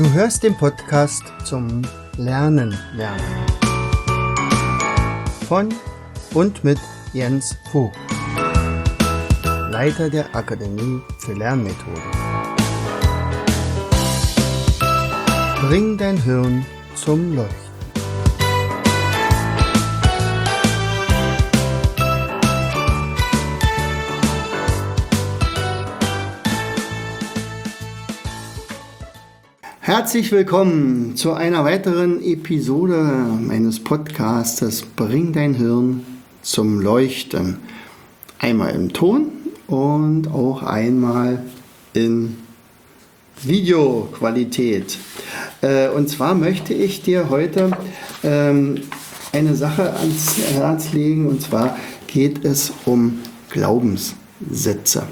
Du hörst den Podcast zum Lernen. Von und mit Jens Vogt, Leiter der Akademie für Lernmethoden. Bring dein Hirn zum Leuchten. Herzlich willkommen zu einer weiteren Episode meines Podcastes Bring dein Hirn zum Leuchten. Einmal im Ton und auch einmal in Videoqualität. Und zwar möchte ich dir heute eine Sache ans Herz legen, und zwar geht es um Glaubenssätze.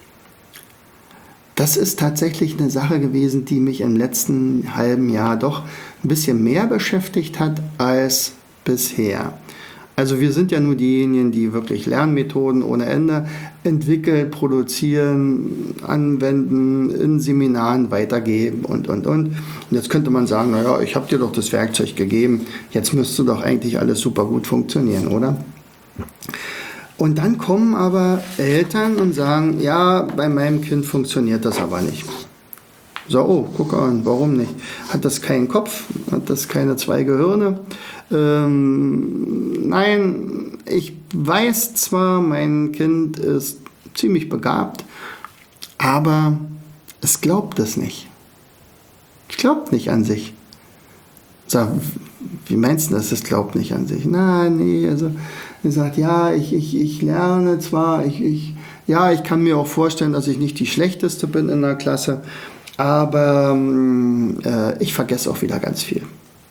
Das ist tatsächlich eine Sache gewesen, die mich im letzten halben Jahr doch ein bisschen mehr beschäftigt hat als bisher. Also wir sind ja nur diejenigen, die wirklich Lernmethoden ohne Ende entwickeln, produzieren, anwenden, in Seminaren weitergeben und. Und jetzt könnte man sagen, naja, ich habe dir doch das Werkzeug gegeben, jetzt müsste doch eigentlich alles super gut funktionieren, oder? Und dann kommen aber Eltern und sagen, ja, bei meinem Kind funktioniert das aber nicht. So, oh, guck an, warum nicht? Hat das keinen Kopf? Hat das keine zwei Gehirne? Nein, ich weiß zwar, mein Kind ist ziemlich begabt, aber es glaubt es nicht. Es glaubt nicht an sich. So, wie meinst du das? Es glaubt nicht an sich. Nein, nee, also er sagt, ja, ich lerne zwar, ich kann mir auch vorstellen, dass ich nicht die Schlechteste bin in der Klasse, aber ich vergesse auch wieder ganz viel.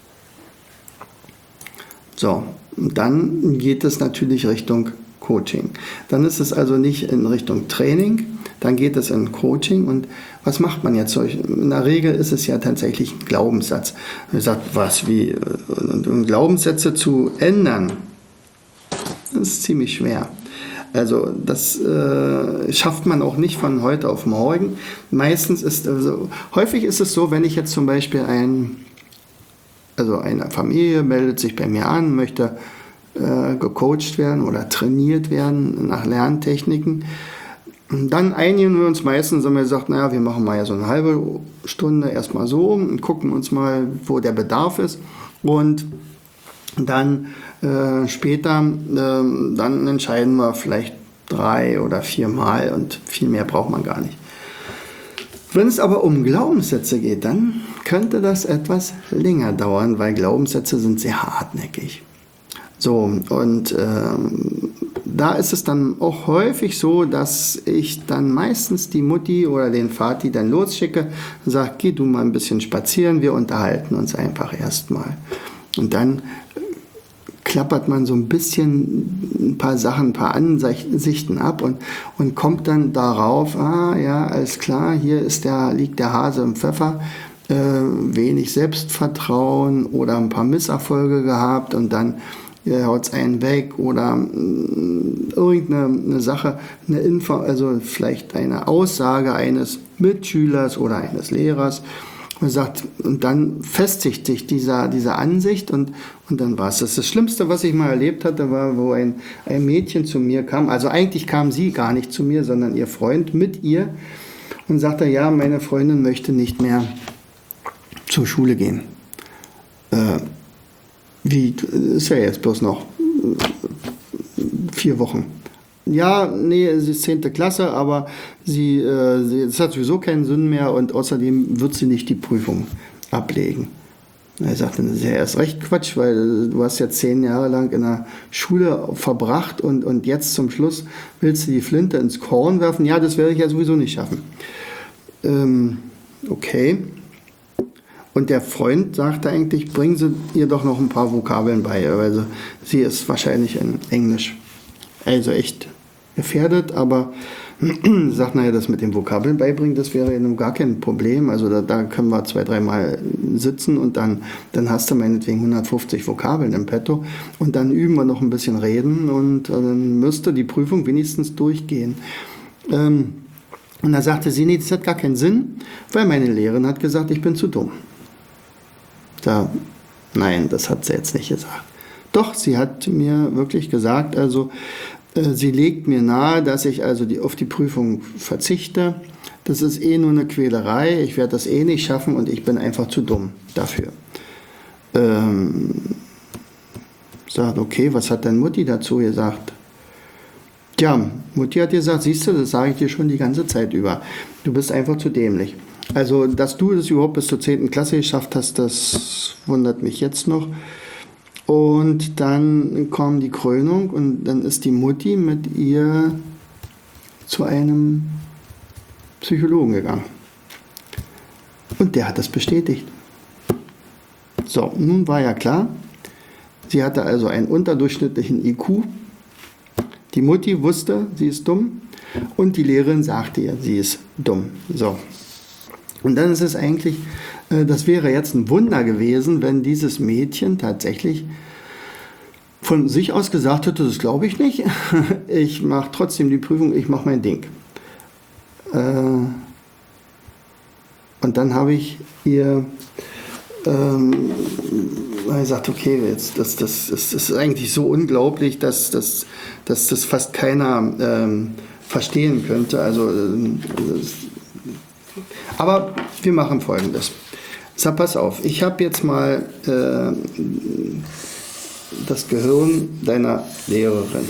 So, und dann geht es natürlich Richtung Coaching. Dann ist es also nicht in Richtung Training, dann geht es in Coaching. Und was macht man jetzt? In der Regel ist es ja tatsächlich ein Glaubenssatz. Man sagt, und Glaubenssätze zu ändern, das ist ziemlich schwer. Also das schafft man auch nicht von heute auf morgen. Häufig ist es so, wenn ich jetzt zum Beispiel eine Familie meldet sich bei mir an, möchte gecoacht werden oder trainiert werden nach Lerntechniken, dann einigen wir uns meistens, und wir sagen, naja, wir machen mal ja so eine halbe Stunde erstmal so und gucken uns mal, wo der Bedarf ist, und dann später, dann entscheiden wir vielleicht 3 oder 4 Mal, und viel mehr braucht man gar nicht. Wenn es aber um Glaubenssätze geht, dann könnte das etwas länger dauern, weil Glaubenssätze sind sehr hartnäckig. So, und da ist es dann auch häufig so, dass ich dann meistens die Mutti oder den Vati dann losschicke und sage, geh du mal ein bisschen spazieren, wir unterhalten uns einfach erstmal. Und dann klappert man so ein bisschen ein paar Sachen, ein paar Ansichten ab und kommt dann darauf, ja, alles klar, hier liegt der Hase im Pfeffer, wenig Selbstvertrauen oder ein paar Misserfolge gehabt, und dann haut es einen weg, oder irgendeine Sache, eine Info, also vielleicht eine Aussage eines Mitschülers oder eines Lehrers, und dann festigt sich diese Ansicht, und dann war es das. Das Schlimmste, was ich mal erlebt hatte, war, wo ein Mädchen zu mir kam. Also eigentlich kam sie gar nicht zu mir, sondern ihr Freund mit ihr, und sagte, ja, meine Freundin möchte nicht mehr zur Schule gehen. Ist ja jetzt bloß noch 4 Wochen. Ja, nee, sie ist 10. Klasse, aber es hat sowieso keinen Sinn mehr, und außerdem wird sie nicht die Prüfung ablegen. Er sagte, das ist ja erst recht Quatsch, weil du hast ja 10 Jahre lang in der Schule verbracht, und jetzt zum Schluss willst du die Flinte ins Korn werfen? Ja, das werde ich ja sowieso nicht schaffen. Okay. Und der Freund sagte eigentlich, bringen Sie ihr doch noch ein paar Vokabeln bei. Also sie ist wahrscheinlich in Englisch also echt gefährdet, aber sagt, naja, das mit den Vokabeln beibringen, das wäre ja nun gar kein Problem. Also da können wir 2-3 Mal sitzen, und dann hast du meinetwegen 150 Vokabeln im Petto, und dann üben wir noch ein bisschen reden, und dann müsste die Prüfung wenigstens durchgehen. Und da sagte sie, nee, das hat gar keinen Sinn, weil meine Lehrerin hat gesagt, ich bin zu dumm. Nein, das hat sie jetzt nicht gesagt. Doch, sie hat mir wirklich gesagt, also sie legt mir nahe, dass ich also auf die Prüfung verzichte. Das ist eh nur eine Quälerei, ich werde das eh nicht schaffen und ich bin einfach zu dumm dafür. Sagt, okay, was hat denn Mutti dazu gesagt? Tja, Mutti hat gesagt, siehst du, das sage ich dir schon die ganze Zeit über. Du bist einfach zu dämlich. Also, dass du das überhaupt bis zur 10. Klasse geschafft hast, das wundert mich jetzt noch. Und dann kam die Krönung und dann ist die Mutti mit ihr zu einem Psychologen gegangen. Und der hat das bestätigt. So, nun war ja klar, sie hatte also einen unterdurchschnittlichen IQ. Die Mutti wusste, sie ist dumm und die Lehrerin sagte ihr, sie ist dumm. So. Und dann ist es eigentlich, das wäre jetzt ein Wunder gewesen, wenn dieses Mädchen tatsächlich von sich aus gesagt hätte, das glaube ich nicht, ich mache trotzdem die Prüfung, ich mache mein Ding. Und dann habe ich ihr gesagt, okay, jetzt, das ist eigentlich so unglaublich, dass das fast keiner verstehen könnte. Also, aber wir machen Folgendes. So, pass auf, ich habe jetzt mal das Gehirn deiner Lehrerin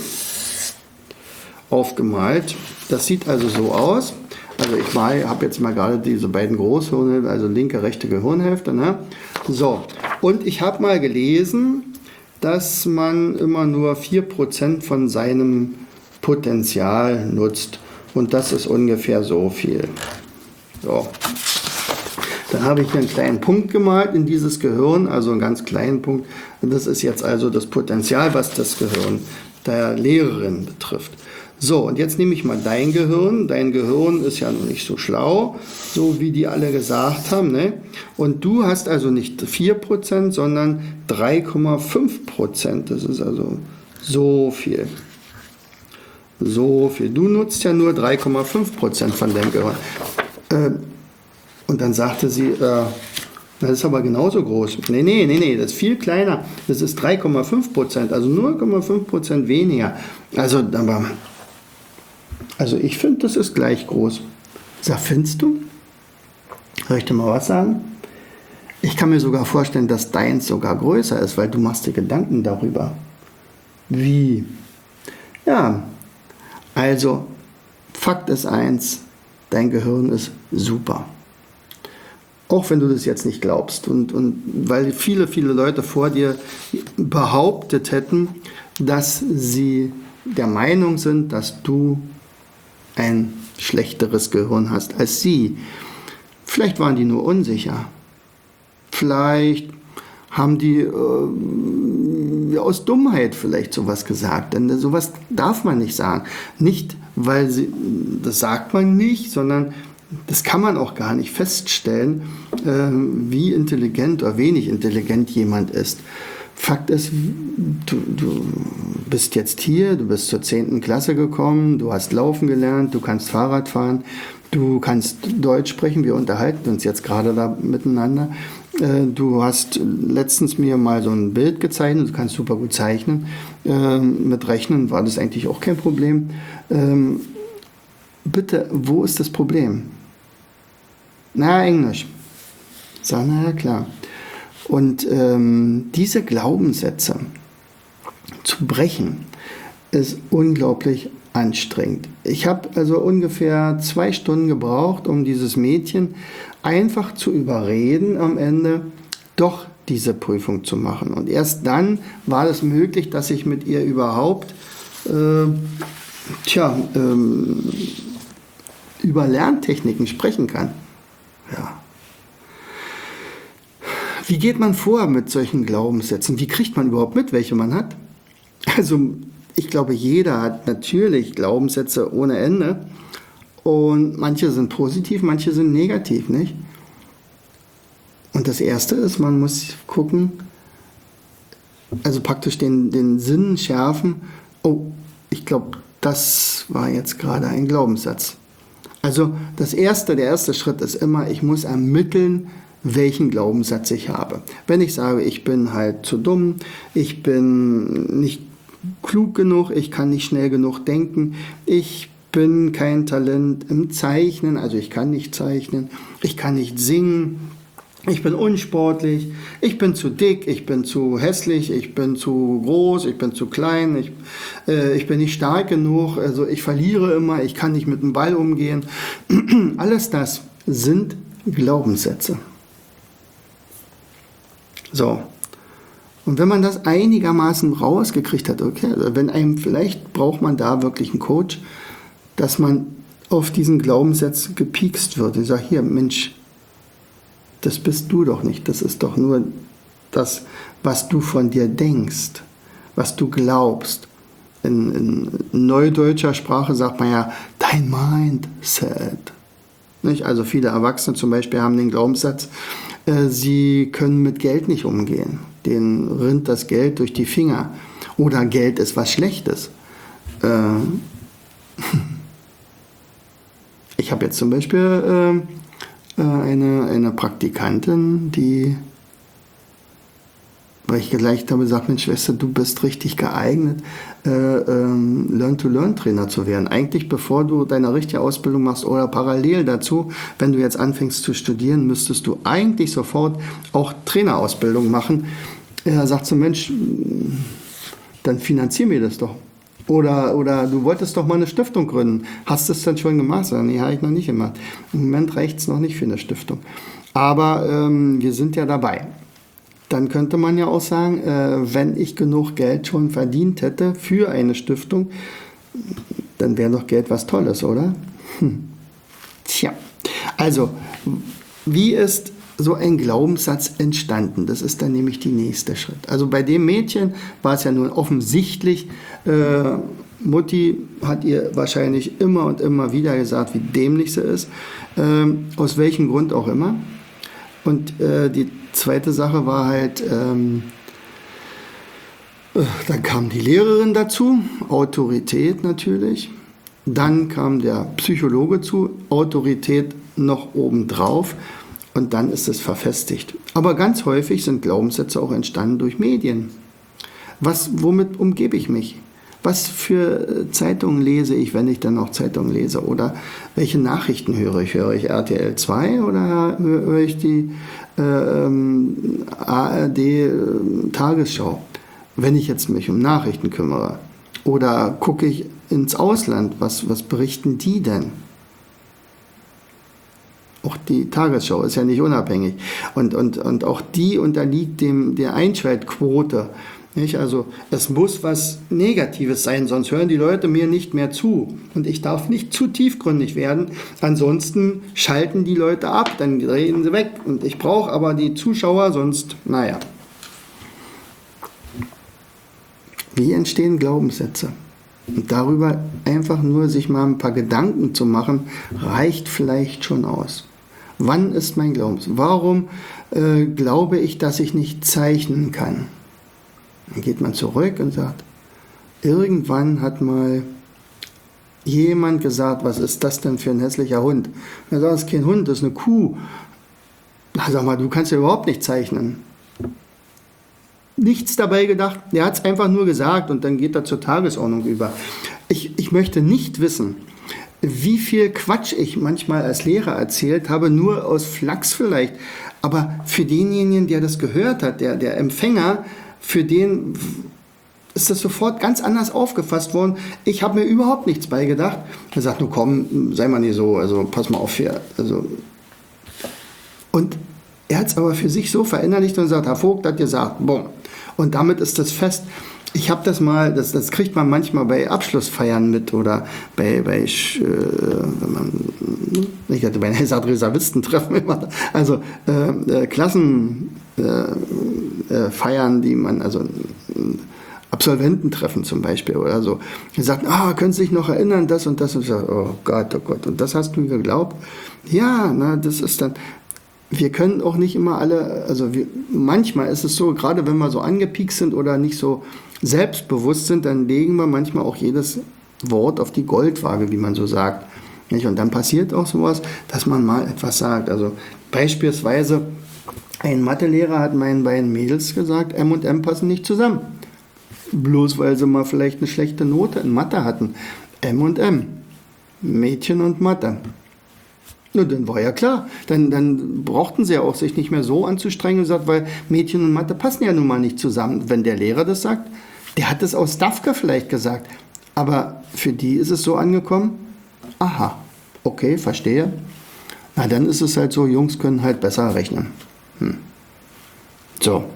aufgemalt. Das sieht also so aus. Also ich habe jetzt mal gerade diese beiden Großhirne, also linke, rechte Gehirnhälfte. Ne? So, und ich habe mal gelesen, dass man immer nur 4% von seinem Potenzial nutzt. Und das ist ungefähr so viel. So. Dann habe ich hier einen kleinen Punkt gemalt in dieses Gehirn, also einen ganz kleinen Punkt. Und das ist jetzt also das Potenzial, was das Gehirn der Lehrerin betrifft. So, und jetzt nehme ich mal dein Gehirn. Dein Gehirn ist ja noch nicht so schlau, so wie die alle gesagt haben. Ne? Und du hast also nicht 4%, sondern 3,5%. Das ist also so viel. So viel. Du nutzt ja nur 3,5% von deinem Gehirn. Und dann sagte sie, das ist aber genauso groß. Nee, das ist viel kleiner. Das ist 3,5%, also 0,5% weniger. Also ich finde, das ist gleich groß. Sag, findest du? Soll ich dir mal was sagen? Ich kann mir sogar vorstellen, dass deins sogar größer ist, weil du machst dir Gedanken darüber. Wie? Ja, also Fakt ist eins, dein Gehirn ist super. Auch wenn du das jetzt nicht glaubst und weil viele Leute vor dir behauptet hätten, dass sie der Meinung sind, dass du ein schlechteres Gehirn hast als sie. Vielleicht waren die nur unsicher. Vielleicht haben die aus Dummheit vielleicht sowas gesagt. Denn sowas darf man nicht sagen. Nicht, weil das sagt man nicht, sondern das kann man auch gar nicht feststellen, wie intelligent oder wenig intelligent jemand ist. Fakt ist, du bist jetzt hier, du bist zur 10. Klasse gekommen, du hast laufen gelernt, du kannst Fahrrad fahren, du kannst Deutsch sprechen, wir unterhalten uns jetzt gerade da miteinander. Du hast letztens mir mal so ein Bild gezeichnet, du kannst super gut zeichnen. Mit Rechnen war das eigentlich auch kein Problem. Bitte, wo ist das Problem? Na, Englisch. Sag, na ja, klar. Und diese Glaubenssätze zu brechen, ist unglaublich anstrengend. Ich habe also ungefähr 2 Stunden gebraucht, um dieses Mädchen einfach zu überreden, am Ende doch diese Prüfung zu machen. Und erst dann war es möglich, dass ich mit ihr überhaupt über Lerntechniken sprechen kann. Ja. Wie geht man vor mit solchen Glaubenssätzen? Wie kriegt man überhaupt mit, welche man hat? Also ich glaube, jeder hat natürlich Glaubenssätze ohne Ende und manche sind positiv, manche sind negativ, nicht? Und das Erste ist, man muss gucken, also praktisch den Sinn schärfen, oh, ich glaube, das war jetzt gerade ein Glaubenssatz. Also der erste Schritt ist immer, ich muss ermitteln, welchen Glaubenssatz ich habe. Wenn ich sage, ich bin halt zu dumm, ich bin nicht klug genug, ich kann nicht schnell genug denken, ich bin kein Talent im Zeichnen, also ich kann nicht zeichnen, ich kann nicht singen, ich bin unsportlich, ich bin zu dick, ich bin zu hässlich, ich bin zu groß, ich bin zu klein, ich bin nicht stark genug, also ich verliere immer, ich kann nicht mit dem Ball umgehen. Alles das sind Glaubenssätze. So. Und wenn man das einigermaßen rausgekriegt hat, okay, also vielleicht braucht man da wirklich einen Coach, dass man auf diesen Glaubenssatz gepiekst wird. Ich sage, hier, Mensch, das bist du doch nicht. Das ist doch nur das, was du von dir denkst, was du glaubst. In neudeutscher Sprache sagt man ja, dein Mindset. Nicht? Also viele Erwachsene zum Beispiel haben den Glaubenssatz, sie können mit Geld nicht umgehen. Denen rinnt das Geld durch die Finger. Oder Geld ist was Schlechtes. Ich habe jetzt zum Beispiel eine Praktikantin, weil ich gleich habe gesagt, Mensch Schwester, du bist richtig geeignet, Learn-to-Learn-Trainer zu werden. Eigentlich bevor du deine richtige Ausbildung machst oder parallel dazu, wenn du jetzt anfängst zu studieren, müsstest du eigentlich sofort auch Trainerausbildung machen. Er sagt so, Mensch, dann finanzier mir das doch. Oder du wolltest doch mal eine Stiftung gründen. Hast du es dann schon gemacht? Nee, habe ich noch nicht gemacht. Im Moment reicht es noch nicht für eine Stiftung. Aber wir sind ja dabei. Dann könnte man ja auch sagen, wenn ich genug Geld schon verdient hätte für eine Stiftung, dann wäre doch Geld was Tolles, oder? Tja, also, wie ist so ein Glaubenssatz entstanden? Das ist dann nämlich der nächste Schritt. Also bei dem Mädchen war es ja nun offensichtlich, Mutti hat ihr wahrscheinlich immer und immer wieder gesagt, wie dämlich sie ist, aus welchem Grund auch immer. Und die zweite Sache war halt, dann kam die Lehrerin dazu, Autorität natürlich. Dann kam der Psychologe zu, Autorität noch obendrauf. Und dann ist es verfestigt. Aber ganz häufig sind Glaubenssätze auch entstanden durch Medien. Womit umgebe ich mich? Was für Zeitungen lese ich, wenn ich dann noch Zeitungen lese? Oder welche Nachrichten höre ich? Höre ich RTL 2 oder höre ich die ARD Tagesschau? Wenn ich jetzt mich um Nachrichten kümmere. Oder gucke ich ins Ausland, was berichten die denn? Auch die Tagesschau ist ja nicht unabhängig. Und auch die unterliegt der Einschaltquote. Nicht? Also es muss was Negatives sein, sonst hören die Leute mir nicht mehr zu. Und ich darf nicht zu tiefgründig werden, ansonsten schalten die Leute ab, dann drehen sie weg. Und ich brauche aber die Zuschauer, sonst, naja. Wie entstehen Glaubenssätze? Und darüber einfach nur sich mal ein paar Gedanken zu machen, reicht vielleicht schon aus. Wann ist mein Glaubenssatz? Warum glaube ich, dass ich nicht zeichnen kann? Dann geht man zurück und sagt, irgendwann hat mal jemand gesagt, was ist das denn für ein hässlicher Hund? Er sagt, das ist kein Hund, das ist eine Kuh. Na, sag mal, du kannst ja überhaupt nicht zeichnen. Nichts dabei gedacht, er hat es einfach nur gesagt und dann geht er zur Tagesordnung über. Ich möchte nicht wissen, wie viel Quatsch ich manchmal als Lehrer erzählt habe, nur aus Flachs vielleicht. Aber für denjenigen, der das gehört hat, der Empfänger, für den ist das sofort ganz anders aufgefasst worden. Ich habe mir überhaupt nichts beigedacht. Er sagt, nur komm, sei mal nicht so, also pass mal auf hier. Also. Und er hat es aber für sich so verinnerlicht und sagt, Herr Vogt hat gesagt, boom. Und damit ist das fest. Ich habe das mal, das kriegt man manchmal bei Abschlussfeiern mit oder bei ich hatte bei Reservistentreffen immer, also Klassenfeiern, die man, also Absolvententreffen zum Beispiel oder so. Die sagten, können Sie sich noch erinnern, das und das. Und ich sage, oh Gott, und das hast du geglaubt? Ja, das ist dann. Wir können auch nicht immer alle, manchmal ist es so, gerade wenn wir so angepiekst sind oder nicht so selbstbewusst sind, dann legen wir manchmal auch jedes Wort auf die Goldwaage, wie man so sagt. Und dann passiert auch sowas, dass man mal etwas sagt. Also beispielsweise, Ein Mathelehrer hat meinen beiden Mädels gesagt, M und M passen nicht zusammen. Bloß weil sie mal vielleicht eine schlechte Note in Mathe hatten. M und M. Mädchen und Mathe. Na, dann war ja klar. Dann brauchten sie ja auch sich nicht mehr so anzustrengen und gesagt, weil Mädchen und Mathe passen ja nun mal nicht zusammen. Wenn der Lehrer das sagt, der hat es aus Dafka vielleicht gesagt. Aber für die ist es so angekommen, aha, okay, verstehe. Na, dann ist es halt so, Jungs können halt besser rechnen. So,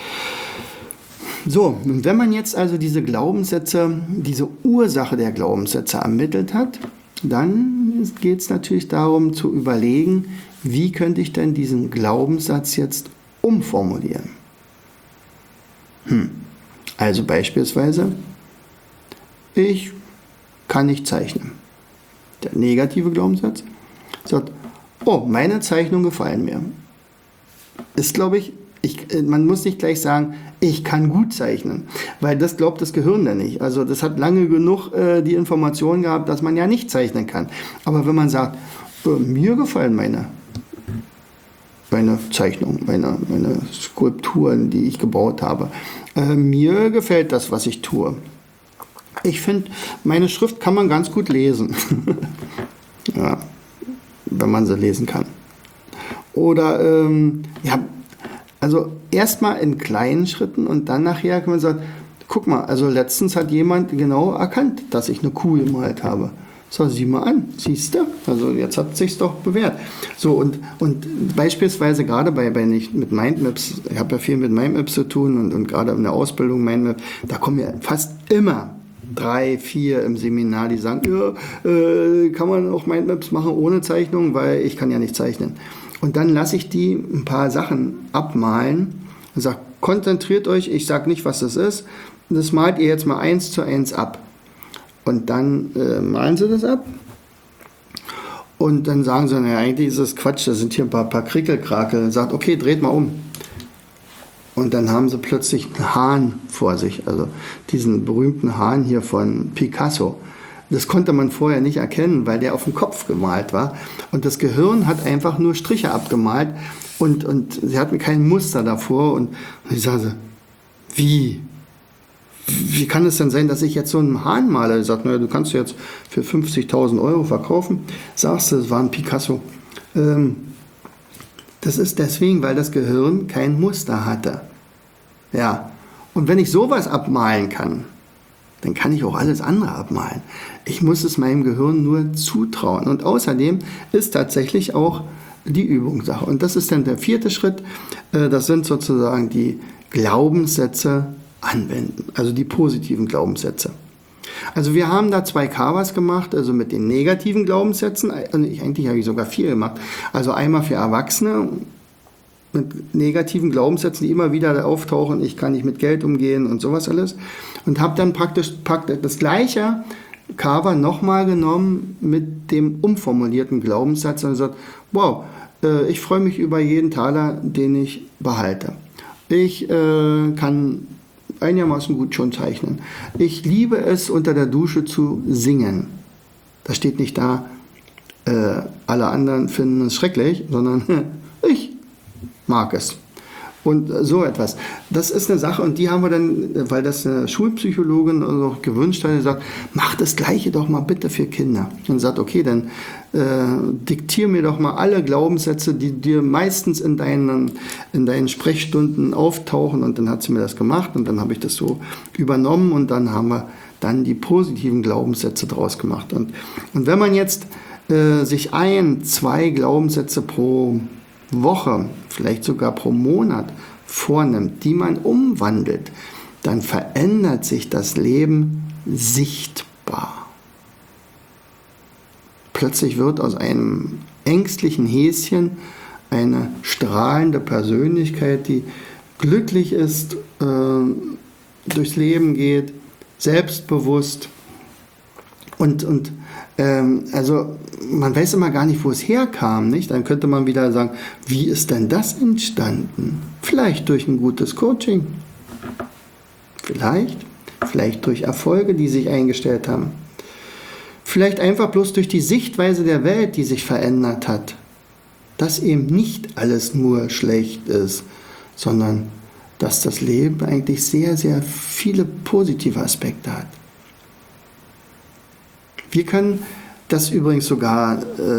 und wenn man jetzt also diese Glaubenssätze, diese Ursache der Glaubenssätze ermittelt hat, dann geht es natürlich darum zu überlegen, wie könnte ich denn diesen Glaubenssatz jetzt umformulieren. Also beispielsweise, ich kann nicht zeichnen. Der negative Glaubenssatz sagt, oh, meine Zeichnungen gefallen mir. Ist, glaube ich, man muss nicht gleich sagen, ich kann gut zeichnen, weil das glaubt das Gehirn dann nicht. Also das hat lange genug die Information gehabt, dass man ja nicht zeichnen kann. Aber wenn man sagt, mir gefallen meine Zeichnungen, meine Skulpturen, die ich gebaut habe, mir gefällt das, was ich tue. Ich finde, meine Schrift kann man ganz gut lesen. Ja, wenn man sie lesen kann. Oder, also erstmal in kleinen Schritten und dann nachher kann man sagen, guck mal, also letztens hat jemand genau erkannt, dass ich eine Kuh gemalt habe. So, sieh mal an, siehst du? Also jetzt hat es sich doch bewährt. So, und beispielsweise gerade wenn ich mit Mindmaps, ich habe ja viel mit Mindmaps zu tun und gerade in der Ausbildung Mindmap, da kommen ja fast immer 3, 4 im Seminar, die sagen, ja, kann man auch Mindmaps machen ohne Zeichnung, weil ich kann ja nicht zeichnen. Und dann lasse ich die ein paar Sachen abmalen und sage, konzentriert euch, ich sage nicht, was das ist, das malt ihr jetzt mal 1:1 ab. Und dann malen sie das ab und dann sagen sie, naja, eigentlich ist das Quatsch, da sind hier ein paar Krickelkrakel. Dann sagt, okay, dreht mal um. Und dann haben sie plötzlich einen Hahn vor sich, also diesen berühmten Hahn hier von Picasso. Das konnte man vorher nicht erkennen, weil der auf dem Kopf gemalt war. Und das Gehirn hat einfach nur Striche abgemalt und sie hatten kein Muster davor. Und ich sage, wie kann es denn sein, dass ich jetzt so einen Hahn male? Er sagt, naja, du kannst jetzt für 50.000 Euro verkaufen. Sagst du, es war ein Picasso. Das ist deswegen, weil das Gehirn kein Muster hatte. Ja, und wenn ich sowas abmalen kann, dann kann ich auch alles andere abmalen. Ich muss es meinem Gehirn nur zutrauen. Und außerdem ist tatsächlich auch die Übungssache. Und das ist dann der 4. Schritt. Das sind sozusagen die Glaubenssätze anwenden, also die positiven Glaubenssätze. Also wir haben da 2 Kawas gemacht, also mit den negativen Glaubenssätzen. Eigentlich habe ich sogar 4 gemacht. Also einmal für Erwachsene mit negativen Glaubenssätzen, die immer wieder auftauchen, ich kann nicht mit Geld umgehen und sowas alles. Und habe dann praktisch das gleiche Kawa nochmal genommen mit dem umformulierten Glaubenssatz und gesagt, wow, ich freue mich über jeden Taler, den ich behalte. Ich kann einigermaßen gut schon zeichnen. Ich liebe es, unter der Dusche zu singen. Das steht nicht da, alle anderen finden es schrecklich, sondern ich mag es. Und so etwas. Das ist eine Sache und die haben wir dann, weil das eine Schulpsychologin auch gewünscht hat, gesagt, mach das Gleiche doch mal bitte für Kinder. Und sagt, okay, dann diktier mir doch mal alle Glaubenssätze, die dir meistens in deinen Sprechstunden auftauchen. Und dann hat sie mir das gemacht und dann habe ich das so übernommen und dann haben wir dann die positiven Glaubenssätze draus gemacht. Und wenn man jetzt sich 1, 2 Glaubenssätze pro Woche, vielleicht sogar pro Monat vornimmt, die man umwandelt, dann verändert sich das Leben sichtbar. Plötzlich wird aus einem ängstlichen Häschen eine strahlende Persönlichkeit, die glücklich ist, durchs Leben geht, selbstbewusst und also man weiß immer gar nicht, wo es herkam, nicht? Dann könnte man wieder sagen, wie ist denn das entstanden? Vielleicht durch ein gutes Coaching. Vielleicht durch Erfolge, die sich eingestellt haben. Vielleicht einfach bloß durch die Sichtweise der Welt, die sich verändert hat. dass eben nicht alles nur schlecht ist, sondern dass das Leben eigentlich sehr, sehr viele positive Aspekte hat. Wir können das übrigens sogar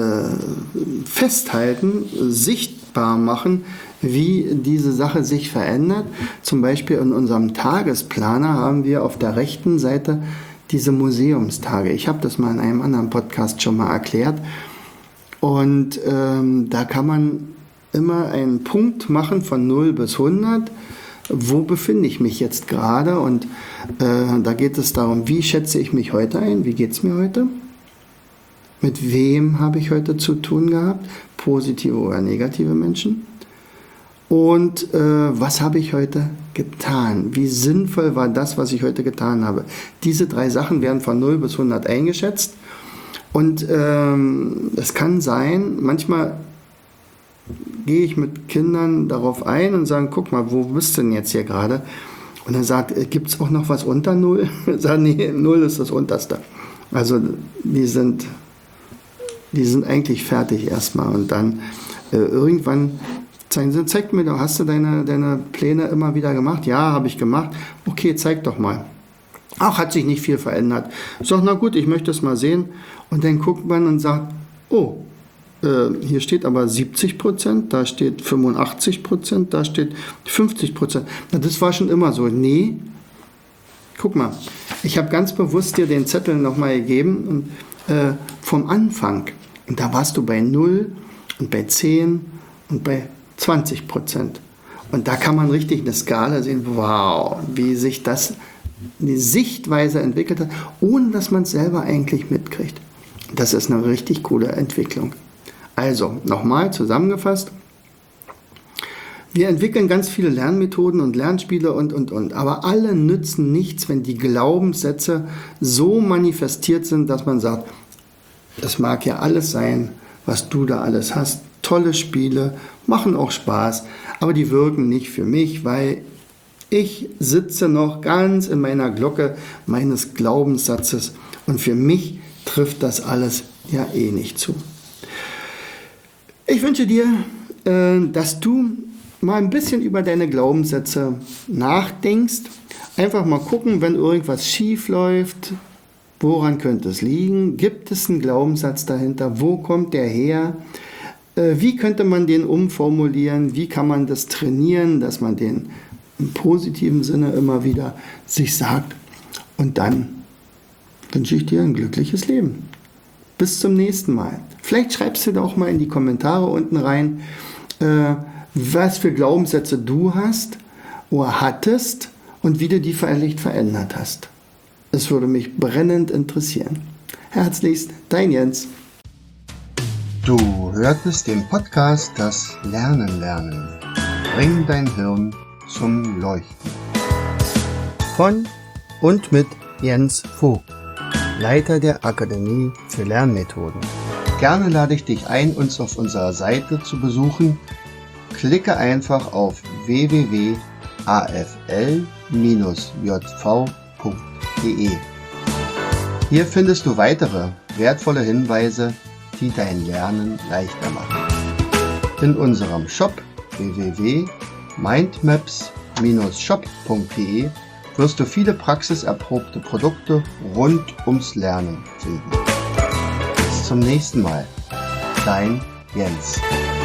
festhalten, sichtbar machen, wie diese Sache sich verändert. Zum Beispiel in unserem Tagesplaner haben wir auf der rechten Seite diese Museumstage. Ich habe das mal in einem anderen Podcast schon mal erklärt. Und da kann man immer einen Punkt machen von 0 bis 100. Wo befinde ich mich jetzt gerade? Und da geht es darum, wie schätze ich mich heute ein? Wie geht es mir heute? Mit wem habe ich heute zu tun gehabt? Positive oder negative Menschen? Und was habe ich heute getan? Wie sinnvoll war das, was ich heute getan habe? Diese 3 Sachen werden von 0 bis 100 eingeschätzt. Und es kann sein, manchmal gehe ich mit Kindern darauf ein und sage, guck mal, wo bist du denn jetzt hier gerade? Und dann sagt, gibt es auch noch was unter 0? Ich sage, nee, 0 ist das Unterste. Also die sind eigentlich fertig erstmal. Und dann irgendwann zeigen sie, zeig mir doch, hast du deine Pläne immer wieder gemacht? Ja, habe ich gemacht. Okay, zeig doch mal. Ach, hat sich nicht viel verändert. Ich sage, na gut, ich möchte es mal sehen. Und dann guckt man und sagt, oh, hier steht aber 70%, da steht 85%, da steht 50%. Na, das war schon immer so. Nee, guck mal, ich habe ganz bewusst dir den Zettel nochmal gegeben vom Anfang. Und da warst du bei 0 und bei 10 und bei 20%. Und da kann man richtig eine Skala sehen, wow, wie sich das die Sichtweise entwickelt hat, ohne dass man es selber eigentlich mitkriegt. Das ist eine richtig coole Entwicklung. Also, nochmal zusammengefasst. Wir entwickeln ganz viele Lernmethoden und Lernspiele und. Aber alle nützen nichts, wenn die Glaubenssätze so manifestiert sind, dass man sagt, das mag ja alles sein, was du da alles hast. Tolle Spiele, machen auch Spaß, aber die wirken nicht für mich, weil ich sitze noch ganz in meiner Glocke meines Glaubenssatzes und für mich trifft das alles ja eh nicht zu. Ich wünsche dir, dass du mal ein bisschen über deine Glaubenssätze nachdenkst. Einfach mal gucken, wenn irgendwas schief läuft, woran könnte es liegen? Gibt es einen Glaubenssatz dahinter? Wo kommt der her? Wie könnte man den umformulieren? Wie kann man das trainieren, dass man den im positiven Sinne immer wieder sich sagt? Und dann wünsche ich dir ein glückliches Leben. Bis zum nächsten Mal. Vielleicht schreibst du da auch mal in die Kommentare unten rein, was für Glaubenssätze du hast oder hattest und wie du die vielleicht verändert hast. Es würde mich brennend interessieren. Herzlichst, dein Jens. Du hörtest den Podcast Das Lernen lernen. Bring dein Hirn zum Leuchten. Von und mit Jens Vogt, Leiter der Akademie für Lernmethoden. Gerne lade ich dich ein, uns auf unserer Seite zu besuchen. Klicke einfach auf www.afl-jv.de. Hier findest du weitere wertvolle Hinweise, die dein Lernen leichter machen. In unserem Shop www.mindmaps-shop.de wirst du viele praxiserprobte Produkte rund ums Lernen finden. Bis zum nächsten Mal. Dein Jens.